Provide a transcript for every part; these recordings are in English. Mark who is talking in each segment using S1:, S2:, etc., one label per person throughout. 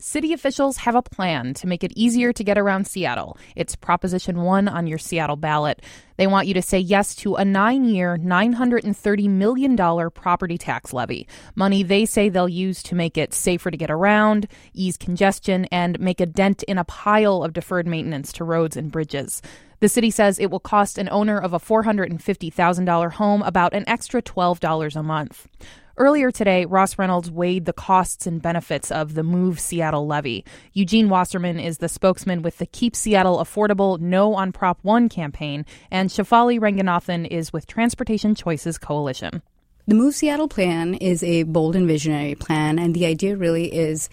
S1: City officials have a plan to make it easier to get around Seattle. It's Proposition 1 on your Seattle ballot. They want you to say yes to a 9-year, $930 million property tax levy. Money they say they'll use to make it safer to get around, ease congestion, and make a dent in a pile of deferred maintenance to roads and bridges. The city says it will cost an owner of a $450,000 home about an extra $12 a month. Earlier today, Ross Reynolds weighed the costs and benefits of the Move Seattle levy. Eugene Wasserman is the spokesman with the Keep Seattle Affordable No on Prop 1 campaign, and Shefali Ranganathan is with Transportation Choices Coalition.
S2: The Move Seattle plan is a bold and visionary plan, and the idea really is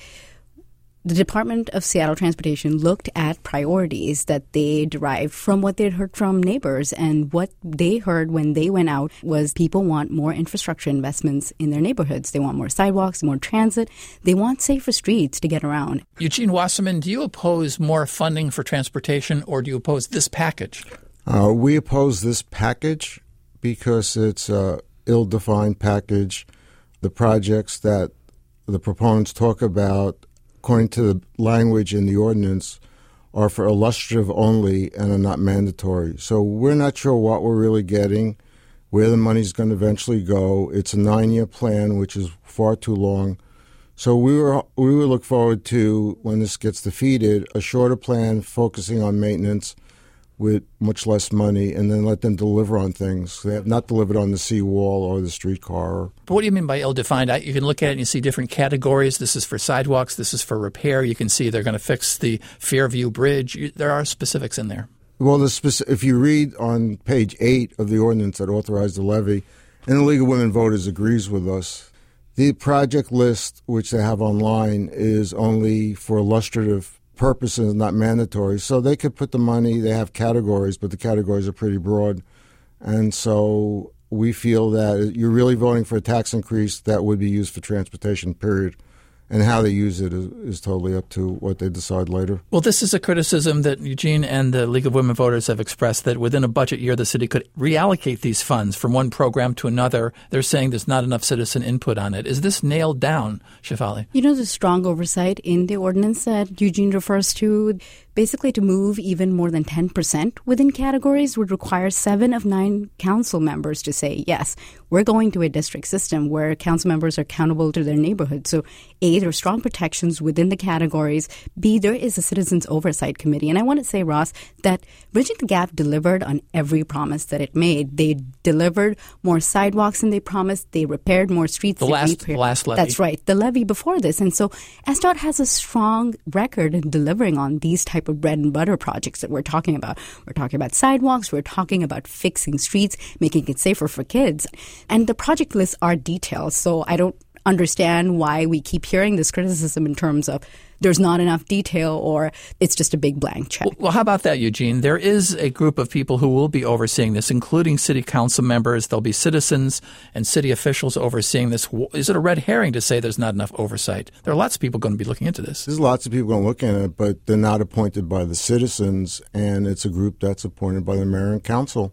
S2: the Department of Seattle Transportation looked at priorities that they derived from what they'd heard from neighbors. And what they heard when they went out was people want more infrastructure investments in their neighborhoods. They want more sidewalks, more transit. They want safer streets to get around.
S3: Eugene Wasserman, do you oppose more funding for transportation, or do you oppose this package?
S4: We oppose this package because it's an ill-defined package. The projects that the proponents talk about, according to the language in the ordinance, are for illustrative only and are not mandatory. So we're not sure what we're really getting, where the money's going to eventually go. It's a 9-year plan, which is far too long. So we would look forward to, when this gets defeated, a shorter plan focusing on maintenance with much less money, and then let them deliver on things. They have not delivered on the seawall or the streetcar.
S3: But what do you mean by ill-defined? You can look at it and you see different categories. This is for sidewalks. This is for repair. You can see they're going to fix the Fairview Bridge. There are specifics in there.
S4: Well, if you read on page 8 of the ordinance that authorized the levy, and the League of Women Voters agrees with us, the project list, which they have online, is only for illustrative purposes, not mandatory. So they could put the money, they have categories, but the categories are pretty broad. And so we feel that you're really voting for a tax increase that would be used for transportation, period. And how they use it is totally up to what they decide later.
S3: Well, this is a criticism that Eugene and the League of Women Voters have expressed, that within a budget year, the city could reallocate these funds from one program to another. They're saying there's not enough citizen input on it. Is this nailed down, Shefali?
S2: You know, the strong oversight in the ordinance that Eugene refers to, basically to move even more than 10% within categories would require 7 of 9 council members to say, yes, we're going to a district system where council members are accountable to their neighborhood. So A, there are strong protections within the categories. B, there is a citizens oversight committee. And I want to say, Ross, that Bridging the Gap delivered on every promise that it made. They delivered more sidewalks than they promised. They repaired more streets.
S3: The last levy.
S2: That's right, the levy before this. And so SDOT has a strong record in delivering on these type of bread and butter projects that we're talking about. We're talking about sidewalks. We're talking about fixing streets, making it safer for kids. And the project lists are detailed, so I don't understand why we keep hearing this criticism in terms of there's not enough detail or it's just a big blank check.
S3: Well, how about that, Eugene? There is a group of people who will be overseeing this, including city council members. There'll be citizens and city officials overseeing this. Is it a red herring to say there's not enough oversight? There are lots of people going to be looking into this.
S4: There's lots of people going to look at it, but they're not appointed by the citizens, and it's a group that's appointed by the mayor and council.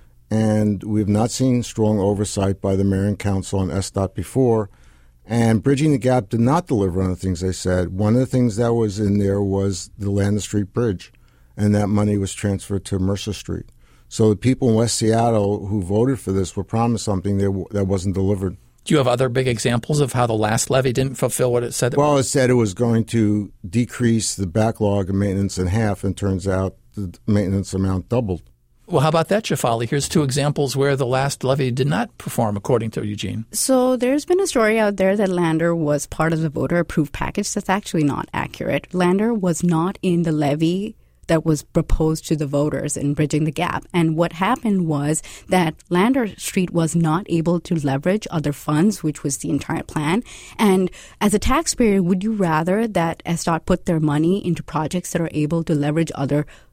S4: And we've not seen strong oversight by the mayor and council on SDOT before. And Bridging the Gap did not deliver on the things they said. One of the things that was in there was the Lander Street Bridge, and that money was transferred to Mercer Street. So the people in West Seattle who voted for this were promised something that wasn't delivered.
S3: Do you have other big examples of how the last levy didn't fulfill what it said?
S4: Well, it said it was going to decrease the backlog of maintenance in half, and turns out the maintenance amount doubled.
S3: Well, how about that, Shefali? Here's 2 examples where the last levy did not perform, according to Eugene.
S2: So there's been a story out there that Lander was part of the voter-approved package. That's actually not accurate. Lander was not in the levy that was proposed to the voters in Bridging the Gap. And what happened was that Lander Street was not able to leverage other funds, which was the entire plan. And as a taxpayer, would you rather that SDOT put their money into projects that are able to leverage other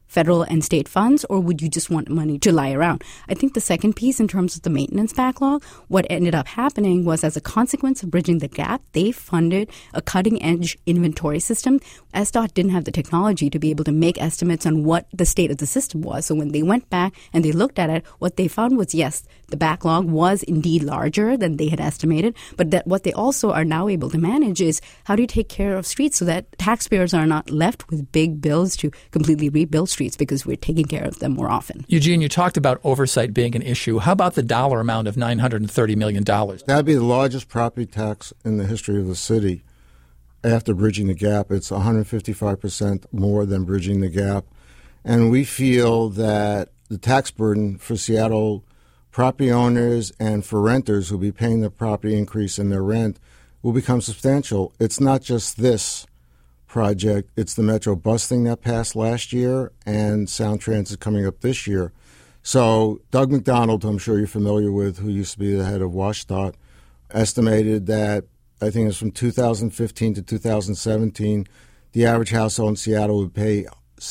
S2: federal and state funds, or would you just want money to lie around? I think the second piece in terms of the maintenance backlog, what ended up happening was as a consequence of bridging the gap, they funded a cutting-edge inventory system. SDOT didn't have the technology to be able to make estimates on what the state of the system was. So when they went back and they looked at it, what they found was, yes, the backlog was indeed larger than they had estimated, but that what they also are now able to manage is how do you take care of streets so that taxpayers are not left with big bills to completely rebuild streets because we're taking care of them more often.
S3: Eugene, you talked about oversight being an issue. How about the dollar amount of $930 million?
S4: That'd be the largest property tax in the history of the city. After bridging the gap, it's 155% more than bridging the gap. And we feel that the tax burden for Seattle property owners and for renters who will be paying the property increase in their rent will become substantial. It's not just this project. It's the Metro bus thing that passed last year and Sound Transit coming up this year. So Doug McDonald, who I'm sure you're familiar with, who used to be the head of WashDOT, estimated that, I think it's from 2015 to 2017, the average household in Seattle would pay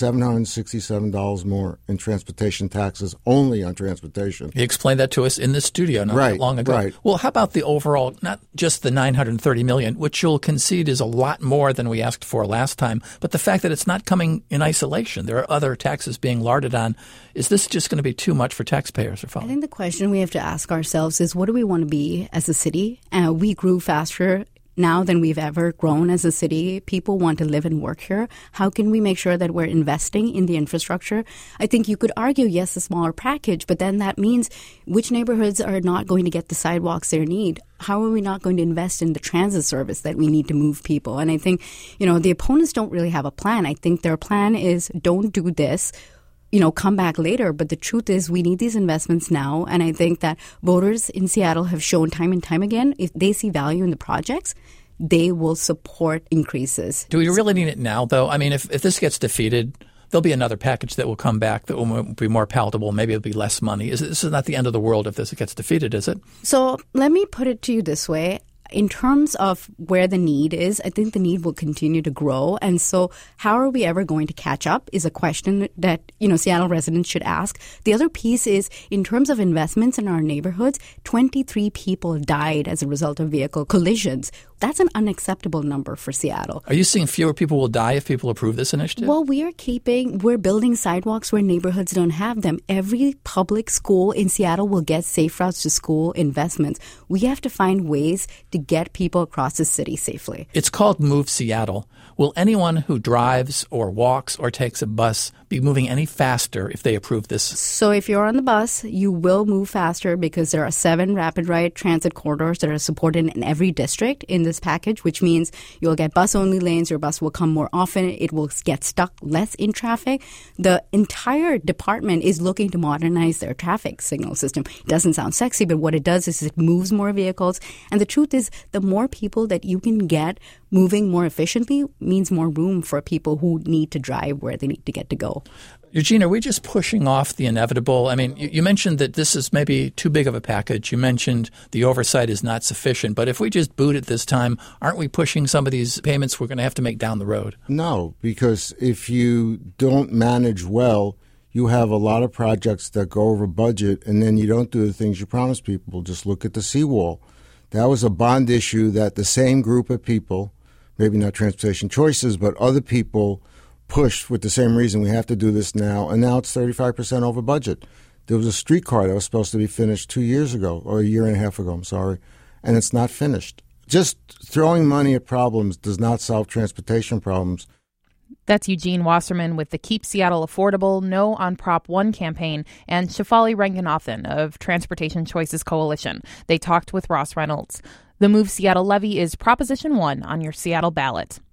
S4: $767 more in transportation taxes, only on transportation.
S3: He explained that to us in the studio not that long ago.
S4: Right.
S3: Well, how about the overall, not just the $930 million, which you'll concede is a lot more than we asked for last time, but the fact that it's not coming in isolation. There are other taxes being larded on. Is this just going to be too much for taxpayers?
S2: I think the question we have to ask ourselves is, what do we want to be as a city? We grew faster now than we've ever grown as a city. People want to live and work here. How can we make sure that we're investing in the infrastructure? I think you could argue, yes, a smaller package, but then that means which neighborhoods are not going to get the sidewalks they need? How are we not going to invest in the transit service that we need to move people? And I think, the opponents don't really have a plan. I think their plan is don't do this, come back later. But the truth is we need these investments now. And I think that voters in Seattle have shown time and time again, if they see value in the projects, they will support increases.
S3: Do we really need it now, though? I mean, if this gets defeated, there'll be another package that will come back that will be more palatable. Maybe it'll be less money. This is not the end of the world if this gets defeated, is it?
S2: So let me put it to you this way. In terms of where the need is, I think the need will continue to grow. And so how are we ever going to catch up is a question that, Seattle residents should ask. The other piece is in terms of investments in our neighborhoods, 23 people died as a result of vehicle collisions. That's an unacceptable number for Seattle.
S3: Are you seeing fewer people will die if people approve this initiative?
S2: Well, we're building sidewalks where neighborhoods don't have them. Every public school in Seattle will get Safe Routes to School investments. We have to find ways to get people across the city safely.
S3: It's called Move Seattle. Will anyone who drives or walks or takes a bus be moving any faster if they approve this?
S2: So if you're on the bus, you will move faster because there are 7 rapid ride transit corridors that are supported in every district in this package, which means you'll get bus-only lanes. Your bus will come more often. It will get stuck less in traffic. The entire department is looking to modernize their traffic signal system. It doesn't sound sexy, but what it does is it moves more vehicles. And the truth is, the more people that you can get moving more efficiently means more room for people who need to drive where they need to get to go.
S3: Eugene, are we just pushing off the inevitable? I mean, you mentioned that this is maybe too big of a package. You mentioned the oversight is not sufficient. But if we just boot it this time, aren't we pushing some of these payments we're going to have to make down the road?
S4: No, because if you don't manage well, you have a lot of projects that go over budget, and then you don't do the things you promise people. Just look at the seawall. That was a bond issue that the same group of people, maybe not Transportation Choices, but other people pushed with the same reason we have to do this now, and now it's 35% over budget. There was a streetcar that was supposed to be finished 2 years ago, or a year and a half ago, and it's not finished. Just throwing money at problems does not solve transportation problems.
S1: That's Eugene Wasserman with the Keep Seattle Affordable No on Prop 1 campaign and Shefali Ranganathan of Transportation Choices Coalition. They talked with Ross Reynolds. The Move Seattle levy is Proposition 1 on your Seattle ballot.